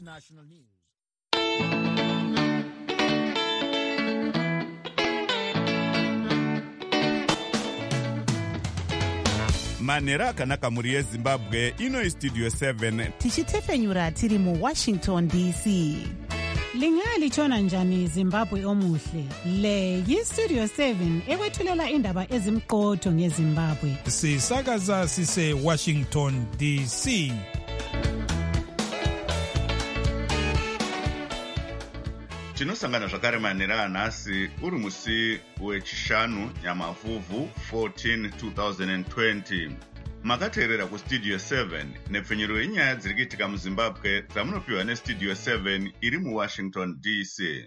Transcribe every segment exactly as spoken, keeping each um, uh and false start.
International News. manhero akanaka muri yezimbabwe ino istudio seven tichitefenyura tiri mu Washington D C. Lingalitshona njani Zimbabwe omuhle? Le yistudio seven ekwethulela indaba ezimqotho ngeZimbabwe. Sisakaza sise Washington D C. tinosangana zvakare manhero anhasi uri musi wechishanu nyamavhuvhu fourteen twenty twenty. makateerera kustudio seven nepfenyuro yenyaya dziri kuitika muzimbabwe dzamunopiwa nestudio seven iri muwashington D C.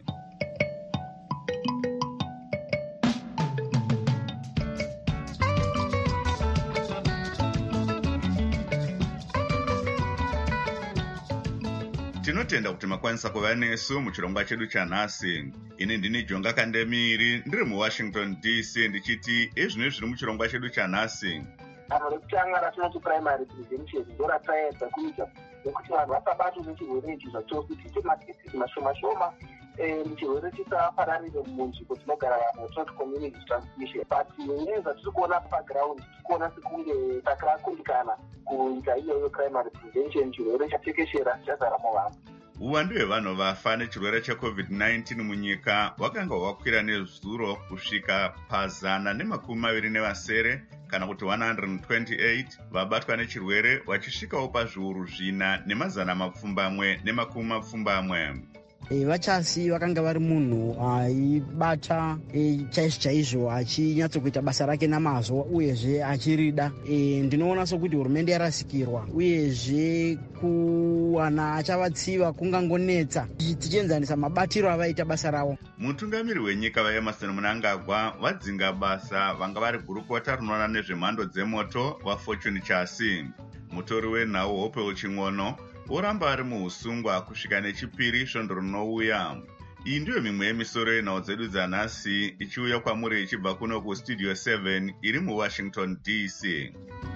tinotenda kuti makwanisa kuva nesu muchirongwa chedu chanhasi. ini ndini Jonga Kandemiri ndiri muwashington D C ndichiti ezvino zviri muchirongwa chedu chanhasi. Vanhu rekutanga ratinoti primary prevention ndoratayedza kuita nekuti vanhu vasabatwa nechirwere ichi zvachosi tiite makesisi mashoma shoma chirwere chisapararire munzvimbo tinogara vanhu tinoti community transmission, but nenyaya dzatiri kuona paground tiri kuona sekunge takakundikana kuita iyoyo primary prevention. Chirwere chatekeshera chazara muvanhu. uwandu hwevanhu vafa nechirwere checovid nineteen munyika hwakanga hwakwira nezuro kusvika pazana nemakumi maviri nevasere kana kuti one hundred twenty-eight. vabatwa nechirwere vachisvikawo pazviuru zvina nemazana mapfumbamwe nemakumi mapfumbamwe. E, vachasi vakanga vari munhu aibata e, chaizvo chaizvo achinyatsokuita basa rake namazvo uyezve achirida. E, ndinoona sokuti hurumende yarasikirwa uyezve kuwana achavatsiva kungangonetsa tichienzanisa mabatiro avaita basa ravo. mutungamiri wenyika vaEmerson Mnangagwa vadzinga basa vanga vari gurukota rinoona nezvemhando dzemoto vaFortune Chasi. mutori wenhau Hopewell Ching'ono oramba ari muusungwa kusvika nechipiri svondo rinouya. iyi ndiyo mimwe yemisoro yenhau dzedu dzanhasi ichiuya kwamuri ichibva kuno kustudio seven iri muwashington D C.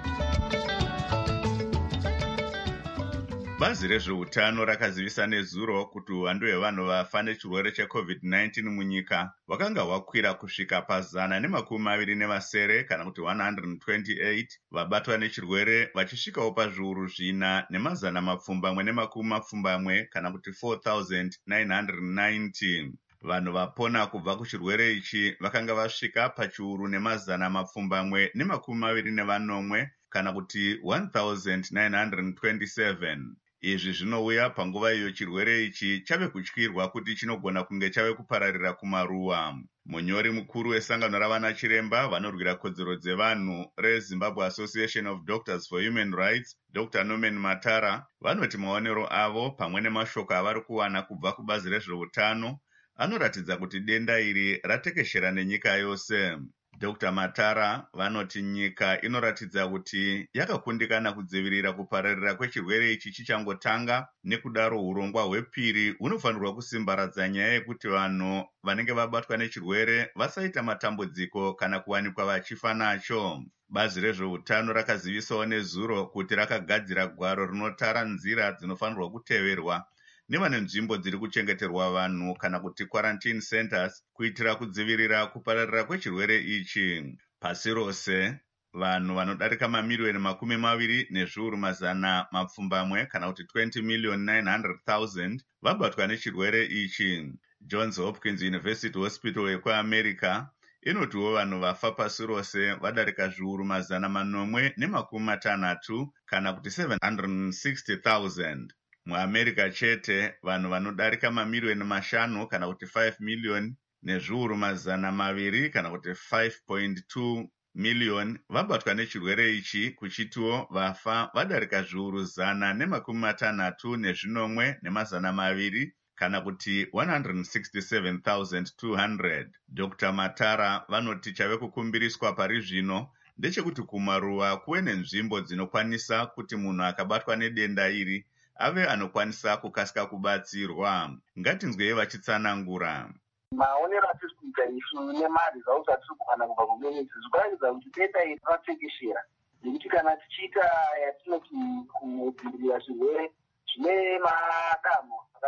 bazi rezveutano rakazivisa nezuro kuti uwandu hwevanhu vafa nechirwere checovid nineteen munyika hwakanga hwakwira kusvika pazana nemakumi maviri nevasere kana kuti one hundred twenty-eight. vabatwa nechirwere vachisvikawo pazviuru zvina nemazana mapfumbamwe nemakumi mapfumbamwe kana kuti four thousand nine hundred ninety. vanhu vapona kubva kuchirwere ichi vakanga vasvika pachiuru nemazana mapfumbamwe nemakumi maviri nevanomwe kana kuti one thousand nine hundred twenty-seven. izvi zvinouya panguva iyo chirwere ichi chave kutyirwa kuti chinogona kunge chave kupararira kumaruwa. munyori mukuru wesangano ravana chiremba vanorwira kodzero dzevanhu reZimbabwe Association of Doctors for Human Rights, Doctor Norman Matara, vanoti maonero avo pamwe nemashoko avari kuwana kubva kubazi rezveutano anoratidza kuti denda iri ratekeshera nenyika yose. Doctor Matara vanoti nyika inoratidza kuti yakakundikana kudzivirira kupararira kwechirwere ichi chichangotanga, nekudaro urongwa hwepiri hunofanirwa kusimbaradza nyaya yekuti vanhu vanenge vabatwa nechirwere vasaita matambudziko kana kuwanikwa vachifa nacho. bazi rezveutano rakazivisawo nezuro kuti rakagadzira gwaro rinotara nzira dzinofanirwa kuteverwa nevane nzvimbo dziri kuchengeterwa vanhu kana kuti quarantine centers kuitira kudzivirira kupararira kwechirwere ichi. pasi rose vanhu vanodarika mamiliyoni makumi maviri nezviuru mazana mapfumbamwe kana kuti twenty million nine hundred thousand vabatwa nechirwere ichi. Johns Hopkins University Hospital yekuamerica inotiwo vanhu vafa pasi rose vadarika zviuru mazana manomwe nemakumi matanhatu kana kuti seven hundred sixty thousand. muamerica chete vanhu vanodarika mamiliyoni mashanu kana kuti five million nezviuru mazana maviri kana kuti five point two million vabatwa nechirwere ichi, kuchitiwo vafa vadarika zviuru zana nemakumi matanhatu nezvinomwe nemazana maviri kana kuti one hundred sixty-seven thousand two hundred. Doctor Matara vanoti chave kukumbiriswa pari zvino ndechekuti kumaruwa kuve nenzvimbo dzinokwanisa kuti munhu akabatwa nedenda iri ave anokwanisa kukasika kubatsirwa. ngatinzwei vachitsanangura. maonero atiri kuita isu nemari zvawo zvatiri kuwana kubva kumenyezi zvikuratidza kuti denda iri ratekeshera, nekuti kana tichiita yatinoti kudzivirira zvirwere zvine madanho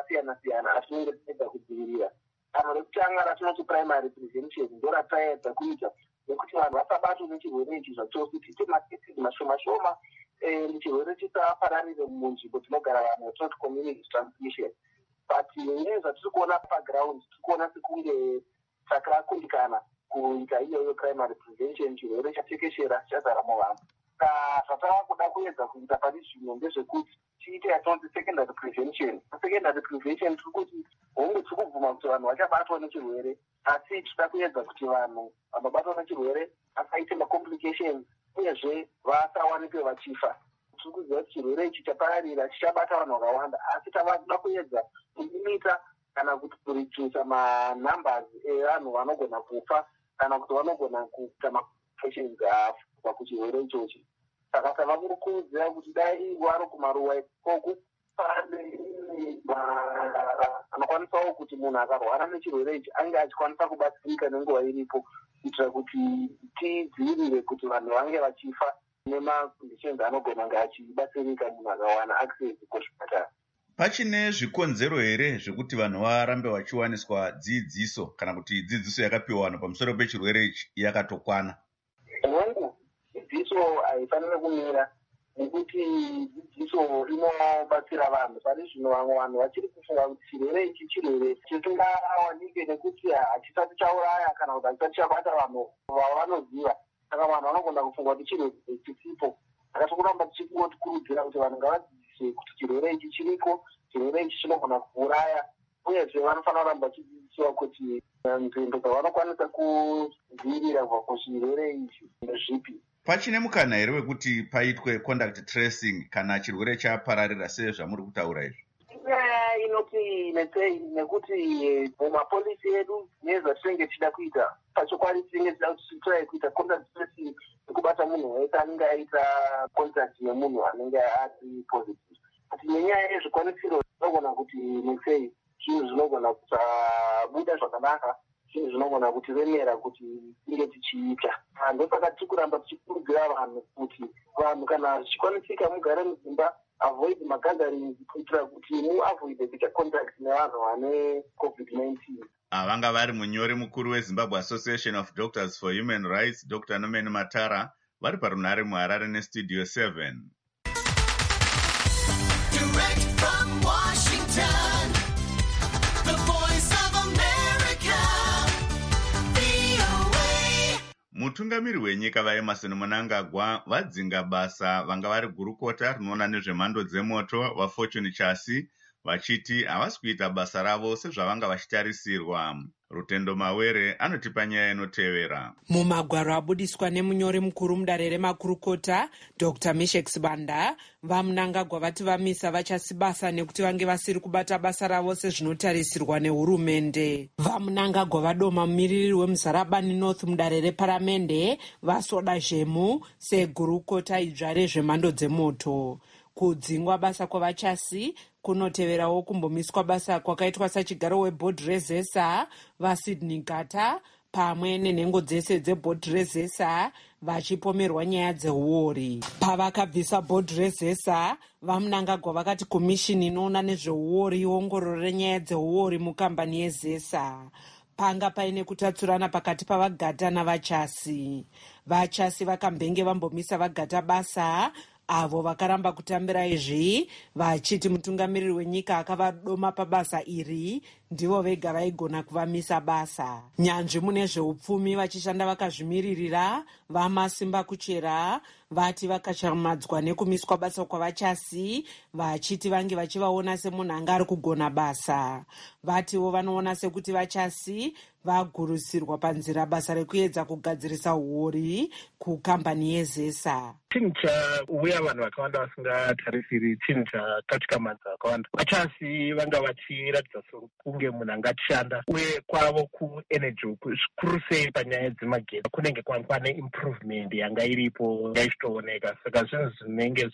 akasiyana-siyana atinenge tiedza kudzivirira. Danho rekutanga ratinoti primary prevention ndo rataedza kuita nekuti vanhu vasabatwe nechirwere ichi zvachose tiite macases mashoma-shoma chirwere chisapararire munzvimbo dzinogara vanhu yatinoti community transmission. But nyaya zvatiri kuona paground tiri kuona sekunge takakundikana kuita iyoyo primary prevention, chirwere chatekeshera chazara muvanhu. Zvatava kuda kuedza kuita pane zvimwe ndezvekuti tiite yatinoti secondary prevention. Secondary prevention tiri kuti hongu tiri kubvuma kuti vanhu vachabatwa nechirwere, asi tinoda kuedza kuti vanhu vanobatwa nechirwere vasaite macomplications uyezve vasawanikwe vachifa. Tiri kuziva kuti chirwere ichi chapararira chichabata vanhu vakawanda, asi tava kuda kuedza kulimita kana kuti kurichusa manumbers evanhu vanogona kufa kana kuti vanogona kuita macomplications kubva kuchirwere ichochi. Saka tava kurukudzira kuti dai wari kumaruwa ikoko pane anokwanisawo kuti munhu akarwara nechirwere ichi ange achikwanisa kubatsirika nenguva iripo kuitira kuti tidzivirire kuti vanhu vange vachifa nemaconditions anogona kunge achibatsirika munhu akawana access kuzvipatara. Pachine zvikonzero here zvekuti vanhu varambe vachiwaniswa dzidziso kana kuti dzidziso yakapiwa vanhu pamusoro pechirwere ichi yakatokwana? Hongu dzidziso haifaniri kumira nekuti dzidziso inobatsira vanhu. Pane zvino vamwe vanhu vachiri kufunga kuti chirwere ichi chirwere chisingawanike nekuti hachisati chauraya kana kuti hachisati chabata vanhu vavanoziva. Saka vanhu vanogona kufunga kuti chirwere chisipo. Saka tikuramba tichikurudzira kuti vanhu ngavadzidziswe kuti chirwere ichi chiriko, chirwere ichi chinogona kuuraya, uyezve vanofanira kuramba vachidzidziswa kuti nzvimbo dzavanokwanisa kudzivirira kubva kuchirwere ichi ndezvipi. Pachine mukana here wekuti paitwe contact tracing kana chirwere chapararira sezvamuri kutaura izvi? Inyaya inoti netsei nekuti mumapolisi edu nezvatinenge tichida kuita pachokwadi tinenge tichida kuti titrai kuita contact tracing nekubata munhu wese anenge aita contact nemunhu anenge ari positive. Kuti nenyaya yezvikwanisiro zvinogona kuti netsei zvinhu zvinogona kusabuda zvakanaka, zvinhu zvinogona kutiremera kuti tinge tichiita. Ndosaka tiri kuramba tichikurudzira vanhu kuti vanhu kana zvichikwanisika mugare mudzimba, avoid magatherings kuitira kuti muavoid kuita contact nevanhu vane covid nineteen. Vanga vari munyori mukuru weZimbabwe Association of Doctors for Human Rights, Doctor Nomeni Matara, vari parunhare muHarare neStudio seven. Direct from Washington, the voice of America, V O A. Mutungamiri wenyika vaEmmerson Mnangagwa vadzinga basa vanga vari gurukota rinoona nezvemhando dzemoto vaFortune Chasi vachiti havasi kuita basa ravo sezvavanga vachitarisirwa. Rutendo Mawere anotipa nyaya inotevera. Mumagwaro abudiswa nemunyori mukuru mudare remakurukota Doctor Meshek Sibanda, vaMnangagwa vati vamisa vachasi basa nekuti vange vasiri kubata basa ravo sezvinotarisirwa nehurumende. VaMnangagwa vadoma mumiriri weMuzarabani North mudare reparamende vaSoda Zhemu segurukota idzva rezvemhando dzemoto. Kudzingwa basa kwavachasi kunoteverawo kumbomiswa basa kwakaitwa sachigaro webhodhi rezesa vaSydney Gata pamwe nenhengo dzese dzebhodhi rezesa vachipomerwa nyaya dzeuori. Pavakabvisa bhodhi rezesa, vaMnangagwa vakati komishini inoona nezveuori iongororo renyaya dzeuori mukambani yezesa. Panga paine kutatsurana pakati pavaGata navachasi. Vachasi vakambenge vambomisa vaGata basa, avo vakaramba kutambira izvi vachiti mutungamiriri wenyika akavadoma pabasa iri ndivo vega vaigona kuvamisa basa. Nyanzvi mune zveupfumi vachishanda vakazvimiririra vaMasimba Kuchera vati vakachamadzwa nekumiswa basa kwavachasi vachiti vange vachivaona semunhu anga ari kugona basa. Vativo vanoona sekuti vachasi vagurusirwa panzira basa rekuedza kugadzirisa uori kukambani yezesa. Chinhu chauya vanhu vakawanda vasingatarisiri, chinhu chakatikamadza vakawanda. Vachasi vanga vachiratidza sokunge munhu anga achishanda uye kwavo kuenergy zvikuru sei panyaya dzemagetsi kunenge pane improvement yanga iripo yaitooneka. Saka zvinhu zvinenge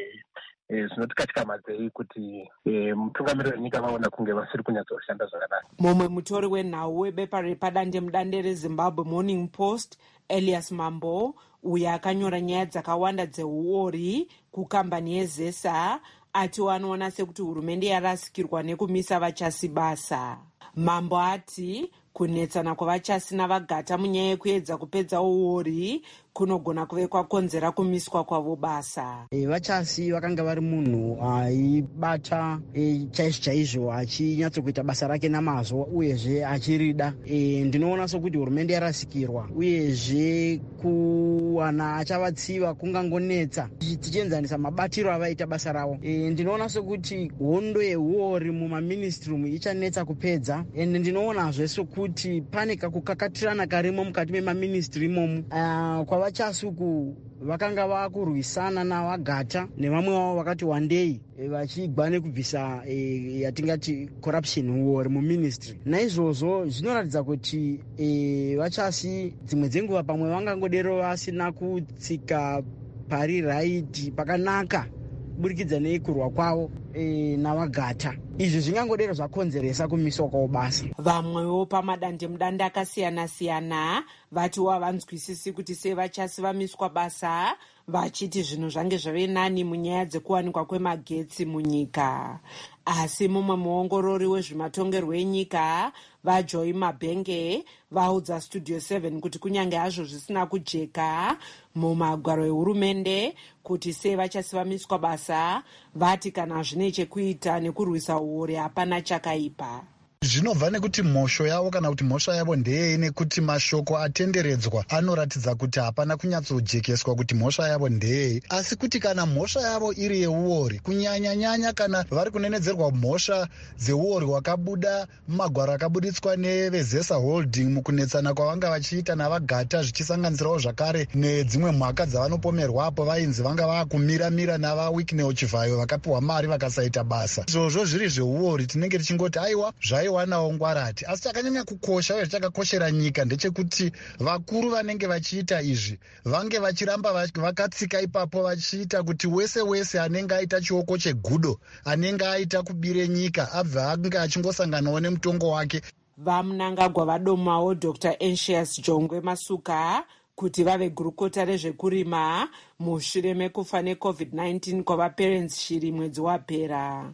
zvinotikatikamadzei kuti mutungamiriri wenyika vaona kunge vasiri kunyatsoshanda zvakanaka. Mumwe mutori wenhau webepa repadande mudande reZimbabwe Morning Post Elias Mambo, uyo akanyora nyaya dzakawanda dzeuori kukambani yezesa, ati wanoona sekuti hurumende yarasikirwa nekumisa vachasi basa. Mambo ati kunetsana kwavachasi navagata munyaya yekuedza kupedza uori kunogona kuve kwakonzera kumiswa kwavo basa. E, vachasi vakanga vari munhu aibata e, chaizvo chaizvo achinyatsokuita basa rake namazvo uyezve achirida. E, ndinoona sokuti hurumende yarasikirwa uyezve kuwana achavatsiva kungangonetsa tichienzanisa mabatiro avaita basa ravo. E, ndinoona sokuti hondo yeuori mumaministirumu ichanetsa kupedza. Ende ndinoonazve sokuti pane kakukakatirana karimo mukati memaministiri imomu. Uh, kwa vachasuku vakanga vakurwisana navagata nevamwe vavo vakati wandei e, vachigwa nekubvisa e, yatingati corruption uori muministry. Naizvozvo zvinoratidza kuti e, vachasi dzimwe dzenguva pamwe vangangodero vasina kutsika pari raiti pakanaka kuburikidza neikurwa kwavo e, navagata. Izvi zvingangodero zvakonzeresa kumiswa kwavo basa. Vamwewo pamadandemudanda akasiyana-siyana vati havanzwisisi kuti sei vachasi vamiswa basa, vachiti zvinhu zvange zvave nani munyaya dzekuwanikwa kwemagetsi munyika. Asi mumwe muongorori wezvematongerwo enyika vaJoy Mabhenge vaudza Studio seven kuti kunyange hazvo zvisina kujeka mumagwaro ehurumende kuti sei vachasi vamiswa basa, vati kana zvine chekuita nekurwisa uori hapana chakaipa. Zvinobva nekuti mhosho yavo kana kuti mhosva yavo ndeyei, nekuti mashoko atenderedzwa anoratidza kuti hapana kunyatsojekeswa kuti mhosva yavo ndeyei. Asi kuti kana mhosva yavo iri yeuori, kunyanya-nyanya kana vari kunenedzerwa mhosva dzeuori hwakabuda mumagwaro akabuditswa nevezesa holding mukunetsana kwavanga vachiita navagata, zvichisanganisirawo zvakare nedzimwe mhaka dzavanopomerwapo vainzi vanga vakumira-mira navawikneo chivhayo vakapiwa mari vakasaita basa. Izvozvo zviri zveuori tinenge tichingoti aiwa zvaiwa wanawo ngwarati. Asi chakanyanya kukosha uye chakakoshera nyika ndechekuti vakuru vanenge vachiita izvi vange vachiramba vakatsika ipapo vachiita kuti wese wese anenge aita chioko chegudo, anenge aita kubire nyika, abve anga achingosanganawo nemutongo wake. Vamunangagwa vadomawo Doctor Anxious Jongwe Masuka kuti vave gurukota rezvekurima mushure mekufa necovid nineteen kwavaparents shiri mwedzi wapera.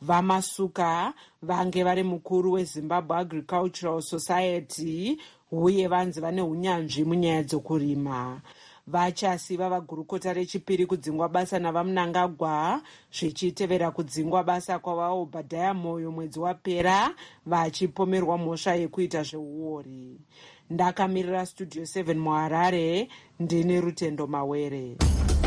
Vamasuka vange vari mukuru weZimbabwe Agricultural Society uye vanzi vane unyanzvi munyaya dzokurima. Vachasi vava gurukota rechipiri kudzingwa basa navamunangagwa zvichitevera kudzingwa basa kwavaObhadhaya Moyo mwedzi wapera vachipomerwa mhosva yekuita zveuori. Ndakamirira Studio seven muHarare, ndine Rutendo Mawere.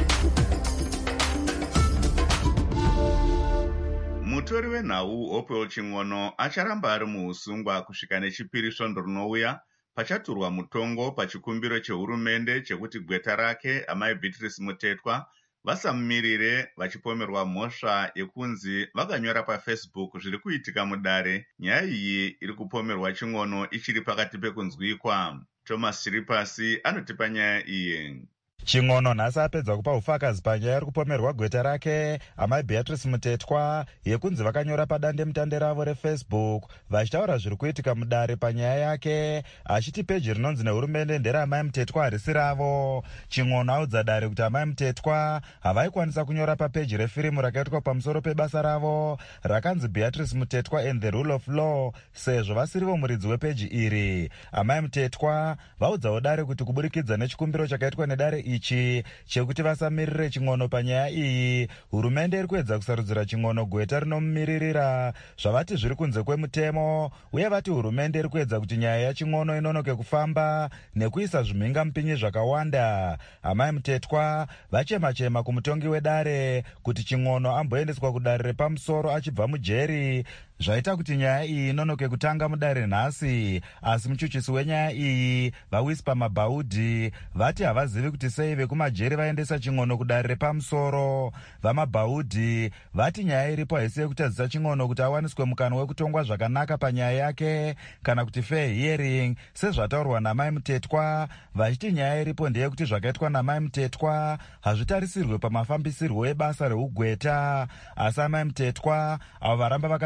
Mutori wenhau Opel Chingono acharamba ari muusungwa kusvika nechipiri svondo rinouya pachaturwa mutongo pachikumbiro chehurumende chekuti gweta rake amai Beatrice Mutetwa vasamumirire vachipomerwa mhosva yekunzi vakanyora paFacebook zviri kuitika mudare. Nyaya iyi iri kupomerwa Chingono ichiri pakati pekunzwikwa. Thomas Chiripasi anotipa nyaya iyi. Chingono nhasi apedza kupa ufakazi panyaya iri kupomerwa gweta rake amai Beatrice Mutetwa yekunzi vakanyora padande mutande ravo reFacebook vachitaura zviri kuitika mudare panyaya yake, achiti peji rinonzi nehurumende nderamai Mutetwa harisi ravo. Chingono audza dare kuti amai Mutetwa havaikwanisa kunyora papeji refirimu rakaitwa pamusoro pebasa ravo rakanzi Beatrice Mutetwa and the Rule of Law sezvo vasirivo muridzi wepeji iri. Amai Mutetwa vaudzawo dare kuti kuburikidza nechikumbiro chakaitwa nedare ichi chekuti vasamirire Chingono panyaya iyi, hurumende iri kuedza kusarudzira Chingono gweta rinomumiririra zvavati zviri kunze kwemutemo, uye vati hurumende iri kuedza kuti nyaya yaChingono inonoke kufamba nekuisa zvimhinga mupinyi zvakawanda. Amai Mutetwa vachema-chema kumutongi wedare kuti Chingono amboendeswa kudare repamusoro achibva mujeri, zvaita kuti nyaya iyi inonoke kutanga mudare nhasi. Asi muchuchisi wenyaya iyi vaWhisper Mabhaudhi vati havazivi kuti sei vekumajeri vaendesa Chingono kudare repamusoro. VaMabhaudhi vati nyaya iripo haisi yekutadzisa Chingono kuti awaniswe mukana wekutongwa zvakanaka panyaya yake kana kuti fair hearing sezvataurwa namai Mutetwa, vachiti nyaya iripo ndeyekuti zvakaitwa namai Mutetwa hazvitarisirwe pamafambisirwo ebasa reugweta. Asi amai Mutetwa avo varamba vakatsika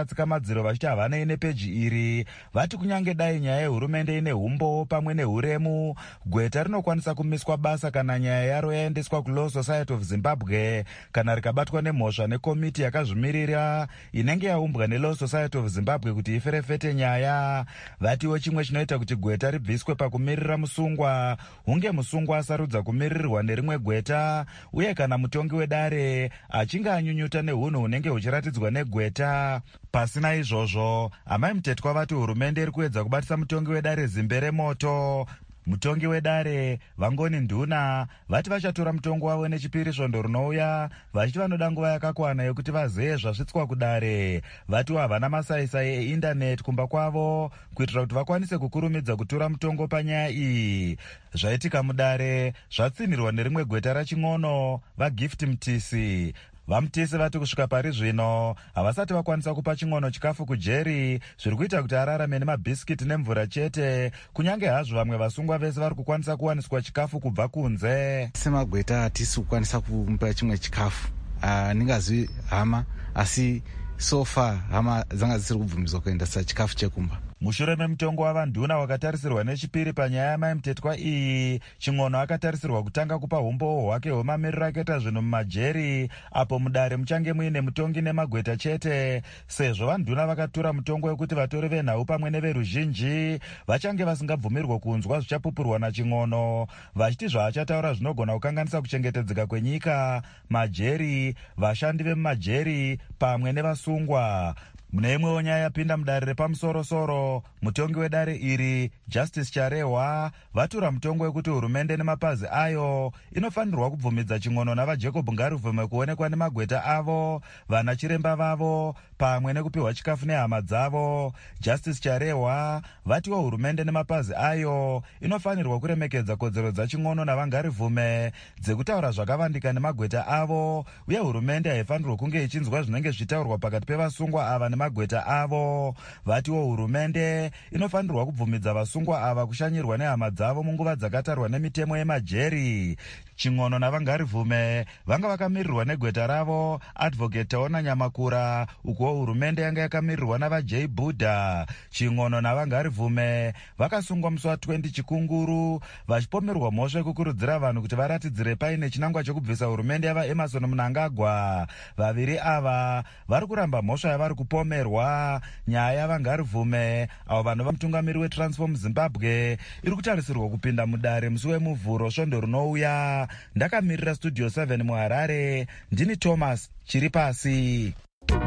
kodzero vachiti havanei nepeji iri. Vati kunyange dai nyaya yehurumende ine umbo pamwe neuremu, gweta rinokwanisa kumiswa basa kana nyaya yaro yaendeswa kuLaw Society of Zimbabwe kana rikabatwa nemhosva nekomiti yakazvimirira inenge yaumbwa neLaw Society of Zimbabwe kuti iferefete nyaya. Vatiwo chimwe chinoita kuti gweta ribviswe pakumirira musungwa hunge musungwa asarudza kumiririrwa nerimwe gweta, uye kana mutongi wedare achinge anyunyuta neunhu hunenge huchiratidzwa negweta. Pasina izvozvo, amai Mutetwa vati hurumende iri kuedza kubatisa mutongi wedare zimbe remoto. Mutongi wedare Vangoni Nduna vati vachatora mutongo wavo nechipiri svondo runouya, vachiti vanoda nguva yakakwana yekuti vazeye zvasvitswa kudare. Vatiwo havana masaisai eindaneti kumba kwavo kuitira kuti vakwanise kukurumidza kutora mutongo panyaya iyi. Zvaitika mudare zvatsinirwa nerimwe gweta raching'ono, vaGift Mtisi. VaMtisi vati kusvika pari zvino havasati vakwanisa kupa ching'ono chikafu kuJerry, zviri kuita kuti ararame nemabhisikiti nemvura chete, kunyange hazvo vamwe vasungwa vese vari kukwanisa kuwaniswa chikafu kubva kunze. Semagweta hatisi kukwanisa kumupa chimwe chikafu. Handingazivi hama, asi so far hama dzanga dzisiri kubvumidzwa kuendesa chikafu chekumba. Mushure memutongo wavanduna wakatarisirwa nechipiri panyaya yamai Mutetwa iyi, ching'ono akatarisirwa kutanga kupa umbowo hwake hwemamiriro akaita zvinhu mumaJerry, apo mudare muchange muine mutongi nemagweta chete, sezvo vanduna vakatura mutongo wekuti vatori venhau pamwe neveruzhinji vachange vasingabvumirwa kunzwa zvichapupurwa naching'ono, vachiti zvaachataura zvinogona kukanganisa kuchengetedzeka kwenyika, maJerry, vashandi vemumaJerry pamwe nevasungwa. Mune imwewo nyaya yapinda mudare repamusoro-soro, mutongi wedare iri Justice Charehwa vatura mutongo wekuti hurumende nemapazi ayo inofanirwa kubvumidza ching'ono navaJacob Ngaruvume kuonekwa nemagweta avo, vana chiremba vavo pamwe nekupiwa chikafu nehama dzavo. Justice Charehwa vatiwo hurumende nemapazi ayo inofanirwa kuremekedza kodzero dzaching'ono navangaruvume dzekutaura zvakavandika nemagweta avo, uye hurumende haifanirwa kunge ichinzwa zvinenge zvichitaurwa pakati pevasungwa ava nemagweta avo. Vatiwo hurumende inofanirwa kubvumidza vasungwa ava kushanyirwa nehama dzavo munguva dzakatarwa nemitemo yemaJerry. Ching'ono navangaruvume vanga vakamirirwa negweta ravo Advocate Taona Nyamakura, uko hurumende yanga yakamirirwa navaJ Buddha. Ching'ono navangaruvume vakasungwa musi wa20 Chikunguru vachipomerwa mhosva yekukurudzira vanhu kuti varatidzire paine chinangwa chekubvisa hurumende yava Emerson Mnangagwa. Vaviri ava vari kuramba mhosva yavari kupomerwa. Nyaya yavangaruvume avo vanhu vamutungamiri weTransform Zimbabwe iri kutarisirwa kupinda mudare musi wemuvhuro svondo runouya. Ndakamirira Studio seven muHarare, ndini Thomas Chiripasi.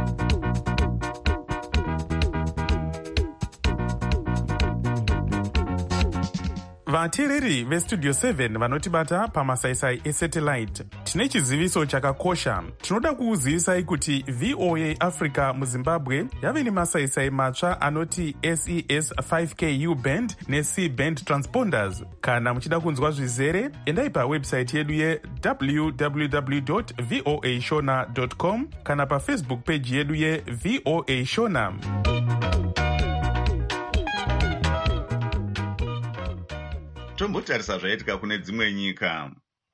Vateereri veStudio seven vanotibata pamasaisai esatellite, tine chiziviso chakakosha. Tinoda kukuzivisai kuti V O A Africa muZimbabwe yave nemasaisai matsva anoti S E S five K U band neC band transponders. Kana muchida kunzwa zvizere, endai pawebsite yedu ye w w w dot voa shona dot com kana pafacebook page yedu ye V O A Shona. Tombotarisa zvaitika kune dzimwe nyika.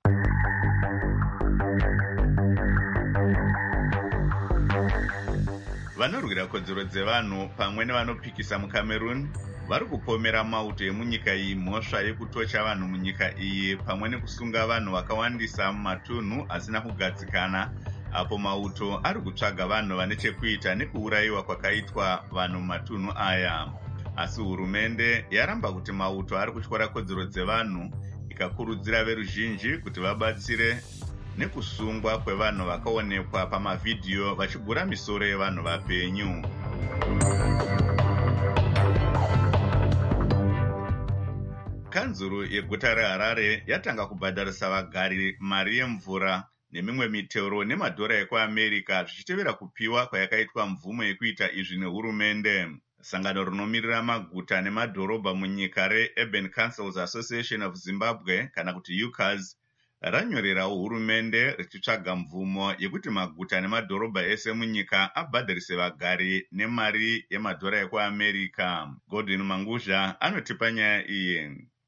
Vanorwira kodzero dzevanhu pamwe nevanopikisa muCameroon vari kupomera mauto emunyika iyi mhosva yekutocha vanhu munyika iyi pamwe nekusunga vanhu vakawandisa mumatunhu asina kugadzikana, apo mauto ari kutsvaga vanhu vane chekuita nekuurayiwa kwakaitwa vanhu mumatunhu aya. Asi hurumende yaramba kuti mauto ari kutyora kodzero dzevanhu, ikakurudzira veruzhinji kuti vabatsire nekusungwa kwevanhu vakaonekwa pamavhidhiyo vachigura misoro yevanhu vapenyu. Kanzuru yeguta reHarare yatanga kubhadharisa vagari mari yemvura nemimwe mitero nemadhora ekuAmerica zvichitevera kupiwa kwayakaitwa mvumo yekuita izvi nehurumende. Sangano rinomirira maguta nemadhorobha munyika reUrban Councils Association of Zimbabwe kana kuti U C A S ranyorerawo hurumende richitsvaga mvumo yekuti maguta nemadhorobha ese munyika abhadharise vagari nemari yemadhora ekuAmerica. Godwin Manguzha anotipa nyaya iyi.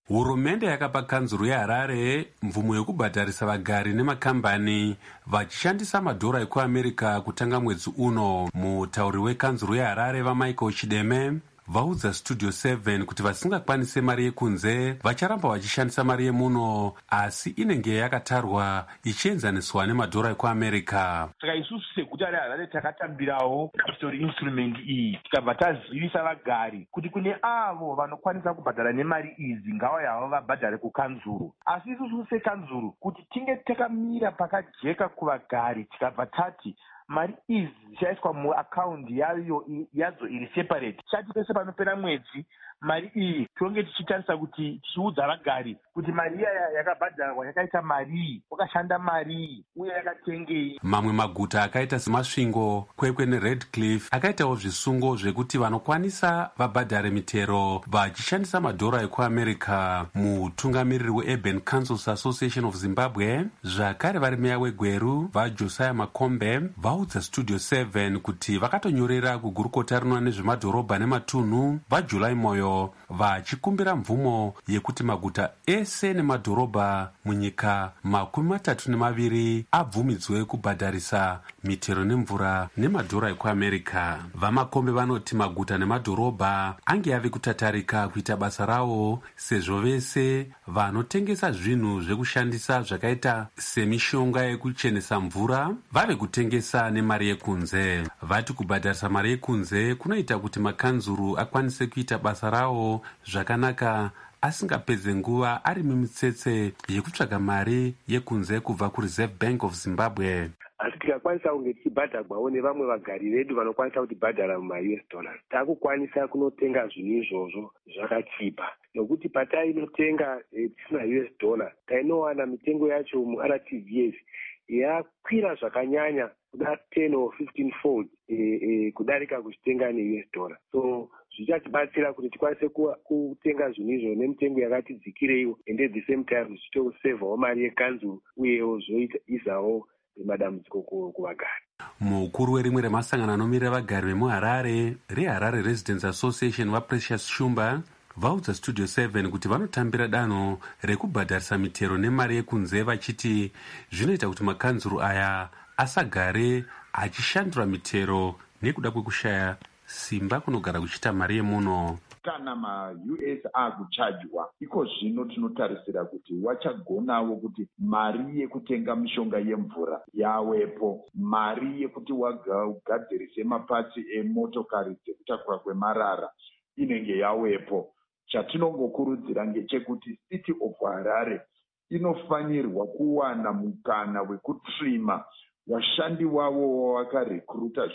Hurumende yakapa kanzuru yeHarare mvumo yekubhadharisa vagari nemakambani vachishandisa madhora ekuAmerica kutanga mwedzi uno. Mutauri wekanzuru yeHarare vaMichael Chideme vaudza Studio seven kuti vasingakwanise mari yekunze vacharamba vachishandisa mari yemuno, asi inenge yakatarwa ichienzaniswa nemadhora ekuAmerica. Saka isusu seguta reHarare takatambirawo capital instrument iyi tikabva tazivisa vagari kuti kune avo vanokwanisa kubhadhara nemari idzi ngavauye havo vabhadhare kukanzuru. Asi isusu sekanzuru kuti tinge takamira pakajeka kuvagari tikabva tati mari idzi dzichaiswa muakaundi yayo yadzo iri separate. Chati pese panopera mwedzi mari iyi tonge tichitarisa kuti tichiudza vagari kuti mari iya yakabhadharwa yakaita marii, wakashanda marii uye yakatengei. Mamwe maguta akaita seMasvingo, Kwekwe neRedcliffe akaitawo zvisungo zvekuti vanokwanisa vabhadhare mitero vachishandisa madhora ekuAmerica. Mutungamiriri weUrban Councils Association of Zimbabwe zvakare vari meya weGweru vaJosiah Makombe vaudza Studio seven kuti vakatonyorera kugurukota rinoona nezvemadhorobha nematunhu vaJuly Moyo vachikumbira mvumo yekuti maguta ese nemadhorobha munyika makumi matatu nemaviri abvumidzwe kubhadharisa mitero nemvura nemadhora ekuAmerica. VaMakombe vanoti maguta nemadhorobha ange ave kutatarika kuita basa rawo sezvo vese vanotengesa zvinhu zvekushandisa zvakaita semishonga yekuchenesa mvura vave kutengesa nemari yekunze. Vati kubhadharisa mari yekunze kunoita kuti makanzuru akwanise kuita basa rawo zvakanaka asingapedze nguva ari mumitsetse yekutsvaga mari yekunze kubva kuReserve Bank of Zimbabwe. Asi tikakwanisa kunge tichibhadharwawo nevamwe vagari vedu vanokwanisa kutibhadhara muma-U S dollars, takukwanisa kunotenga zvinhu izvozvo zvakachipa. Nokuti patainotenga eh, tisina U S dollar tainowana mitengo yacho mu-R T G S yakwira zvakanyanya kuda ten or fifteen fold eh, eh, kudarika kuchitenga ne-U S dollar. So zvichatibatsira kuti tikwanise kutenga zvinhu izvo nemitengo yakati dzikireiwo, and at the same time zvichitosevhawo mari yekanzuru uyewo zvoisawo madambudziko kuvagari. Mukuru werimwe remasangano anomirira vagari vemuHarare reHarare Residents Association vaPrecious Shumba vaudza Studio seven kuti vanotambira danho rekubhadharisa mitero nemari yekunze vachiti zvinoita kuti makanzuru aya asagare achishandura mitero nekuda kwekushaya simba kunogara kuchita mari yemuno. Kana ma-U S akuchajwa, iko zvino tinotarisira kuti wachagonawo kuti mari yekutenga mishonga yemvura yawepo, mari yekuti wagadzirise mapatsi emotokari dzekutakura kwemarara inenge yawepo. Chatinongokurudzira ngechekuti City of Harare inofanirwa kuwana mukana wekutrima vashandi wavo wavakarekruta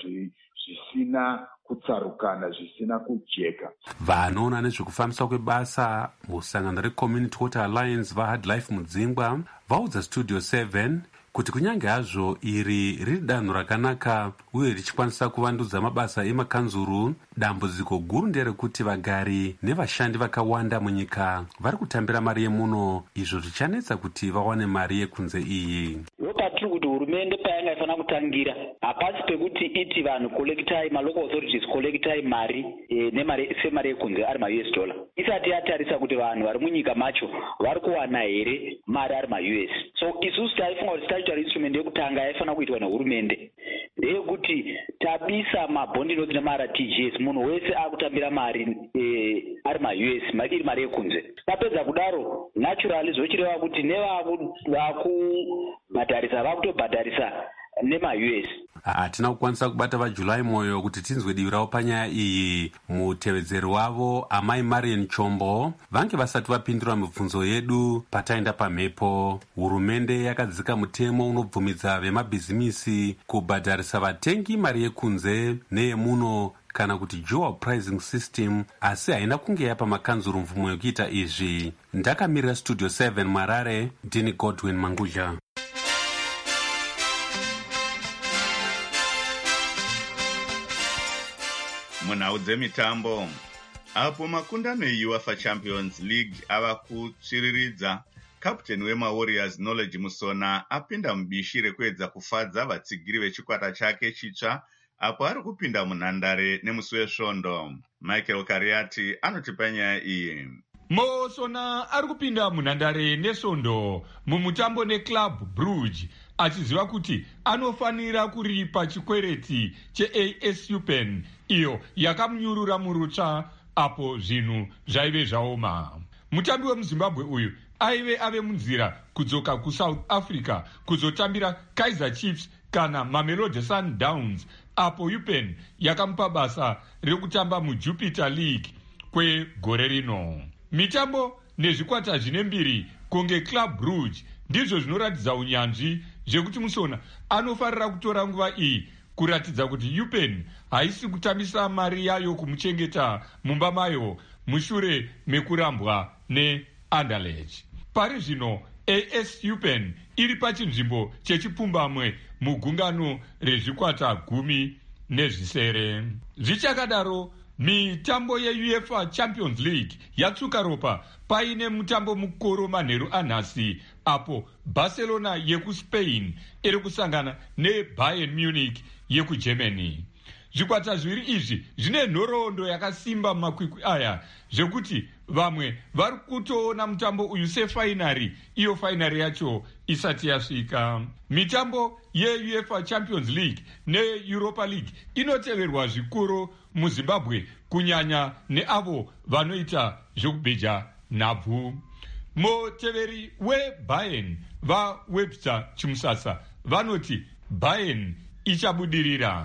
zvisina kutsarukana, zvisina kujeka. Vanoona nezvekufambiswa kwebasa musangano reCommunity Water Alliance vaHard Life Mudzingwa vaudza Studio seven kuti kunyange hazvo iri riri danho rakanaka uye richikwanisa kuvandudza mabasa emakanzuru, dambudziko guru nderekuti vagari nevashandi vakawanda munyika vari kutambira mari yemuno, izvo zvichanetsa kuti vawane mari yekunze iyi. Patiri kuti hurumende payanga ifanira kutangira hapasi pekuti iti vanhu kolektai, malocal authorities kolektai mari e, nemari semari yekunze ari ma-U S dollar isati yatarisa kuti vanhu vari munyika macho vari kuwana here mari ari ma-U S. So isusu taifunga kuti statutory instrument yekutanga yaifanira kuitwa nehurumende ndeyekuti tabisa mabhondi inodzi nema-R T G S, munhu wese akutambira mari e, ari ma-U S mari iri mari yekunze. Tapedza kudaro naturally zvochireva kuti nevakubhadharisa vakutobhadharisa nema-U S. Hatina kukwanisa kubata vaJuly Moyo kuti tinzwe divi ravo panyaya iyi. Mutevedzeri wavo Amai Marian Chombo vange vasati vapindura mibvunzo yedu pataenda pamhepo. Hurumende yakadzika mutemo unobvumidza vemabhizimisi kubhadharisa vatengi mari yekunze neyemuno kana kuti dual pricing system, asi haina kunge yapa makanzuru mvumo yekuita izvi. Ndakamirira Studio seven Marare, ndini Godwin Manguja. Munhau dzemitambo, apo makundano eUEFA Champions League ava kutsviriridza, kaputeni wemaWarriors Knowledge Musona apinda mubishi rekuedza kufadza vatsigiri vechikwata chake chitsva apo ari kupinda munhandare nemusi wesvondo. Michael Kariati anotipa nyaya iyi. Mosona ari kupinda munhandare nesvondo mumutambo neclub Brugge achiziva kuti anofanira kuripa chikwereti cheAS Upen iyo yakamunyurura murutsva apo zvinhu zvaive zvaoma. Mutambi wemuzimbabwe uyu aive ave munzira kudzoka kuSouth Africa kuzotambira Kaizer Chiefs kana Mamelodi Sundowns apo Upen yakamupa basa rekutamba muJupiter League kwegore rino. Mitambo nezvikwata zvine mbiri kunge Club Brugge ndizvo zvinoratidza unyanzvi zvekuti Musona anofarira kutora nguva iyi kuratidza kuti Upen haisi kutambisa mari yayo kumuchengeta mumba mayo mushure mekurambwa neAnderlecht. Pari zvino AS Upen iri pachinzvimbo chechipfumbamwe mugungano rezvikwata gumi nezvisere. Zvichakadaro, mitambo yeUEFA Champions League yatsuka ropa paine mutambo mukoro manheru anhasi apo Barcelona yekuSpain iri kusangana neBayern Munich yekuGermany. Zvikwata zviviri izvi zvine nhoroondo yakasimba mumakwikwi aya zvekuti vamwe vari kutoona mutambo uyu sefainari, iyo fainari yacho isati yasvika. Mitambo yeUEFA Champions League neEuropa League inoteverwa zvikuru muZimbabwe kunyanya neavo vanoita zvekubheja nhabvu. Muteveri weBayern vaWebster Chimusasa vanoti Bayern ichabudirira.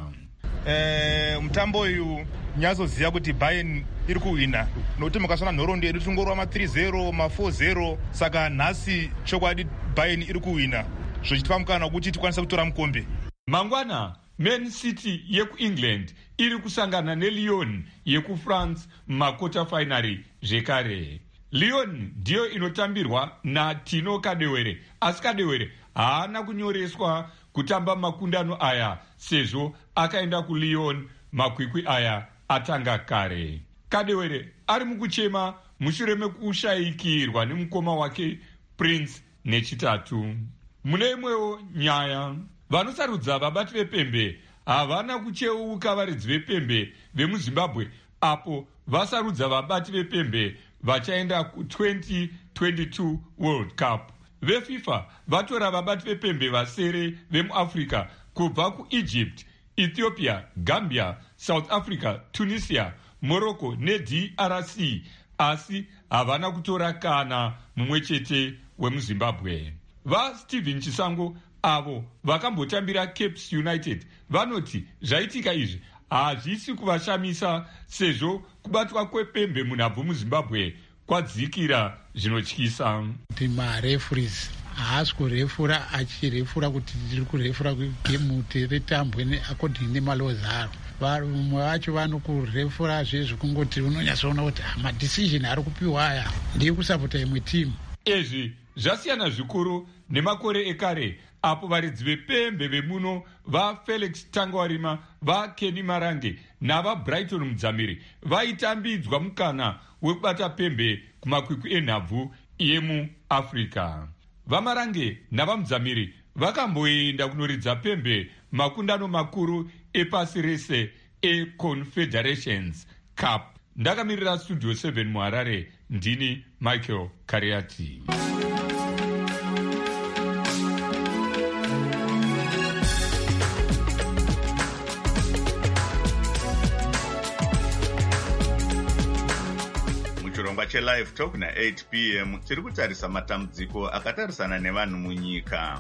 Eh, mutambo uyu nyazoziva kuti Bayern iri kuwina nokuti makasvana nhoroondo yedu tingorwa ma three zero ma four zero, saka nhasi chokwadi Bayern iri kuwina zvichitipa mukana kuti tikwanisa kutora mukombe. Mangwana Man City yekuEngland iri kusangana neLyon yekufrance mumakota finari zvekare. Lyon ndiyo inotambirwa naTino Kadewere, asi Kadewere haana kunyoreswa kutamba makundano aya sezvo akaenda kuLyon makwikwi aya atanga kare. Kadewere ari mukuchema mushure mekushayikirwa nemukoma wake Prince nechitatu. Mune imwewo nyaya, vanosarudza vabati vepembe havana kucheuka varidzi vepembe vemuZimbabwe apo vasarudza vabati vepembe vachaenda ku-twenty twenty-two World Cup. VeFIFA vatora vabati vepembe vasere vemuAfrica kubva kuEgypt, Ethiopia, Gambia, South Africa, Tunisia, Morocco neD R C, asi havana kutora kana mumwe chete wemuZimbabwe. VaSteven Chisango avo vakambotambira Cape United vanoti zvaitika izvi hazvisi kuvashamisa sezvo kubatwa kwepembe munhabvu muZimbabwe kwadzikira zvinotyisa. Kuti mareferees haasi kurefura achirefura kuti tiri kurefura gemu tiritambwe according nemalaws aro. Vamwe vacho vanokurefura zvezvo kungoti unonyatsoona kuti madecision ari kupiwa aya ndiri kusapota imwe timu. Izvi zvasiyana zvikuru nemakore ekare apo varidzi vepembe vemuno vaFelix Tangwarima, vaKenny Marange navaBrighton Mudzamiri vaitambidzwa mukana wekubata pembe kumakwikwi enhabvu yemuAfrica. VaMarange navaMudzamiri vakamboenda kunoridza pembe makundano makuru epasi rese eConfederations Cup. Ndakamirira Studio seven muHarare, ndini Michael Kariati. Chirongwa cheLive Talk na-eight p m tiri kutarisa matambudziko akatarisana nevanhu munyika.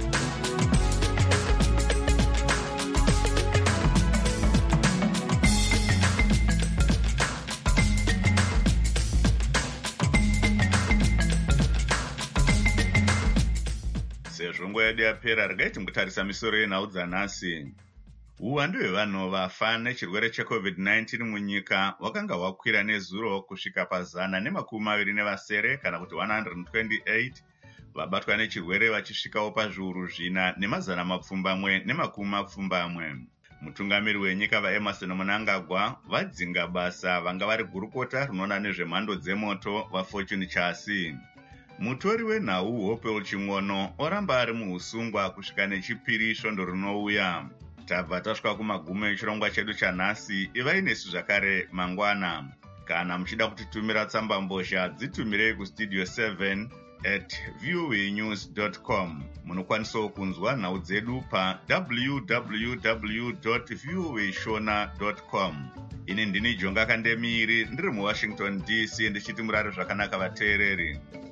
Sezvo nguva yedu yapera, regai tingotarisa misoro yenhau dzanhasi. Uwandu hwevanhu vafa nechirwere checovid nineteen munyika hwakanga hwakwira nezuro kusvika pazana nemakumi maviri nevasere kana kuti one hundred twenty-eight, vabatwa nechirwere vachisvikawo pazviuru zvina nemazana mapfumbamwe nemakumi mapfumbamwe. Mutungamiri wenyika vaEmerson Mnangagwa vadzinga basa vanga vari gurukota rinoona nezvemhando dzemoto vaFortune Chasi. Mutori wenhau Hopewell Ching'ono oramba ari muusungwa kusvika nechipiri svondo rinouya. Tabva tasvika kumagumo echirongwa chedu chanhasi. Ivai nesu zvakare mangwana. Kana muchida kutitumira tsamba mbozha, dzitumirei kustudio seven at voa news dot com. Munokwanisawo kunzwa nhau dzedu pa w w w dot voa shona dot com. Ini ndini Jonga Kandemiri ndiri muWashington D C ndichiti murare zvakanaka vateereri.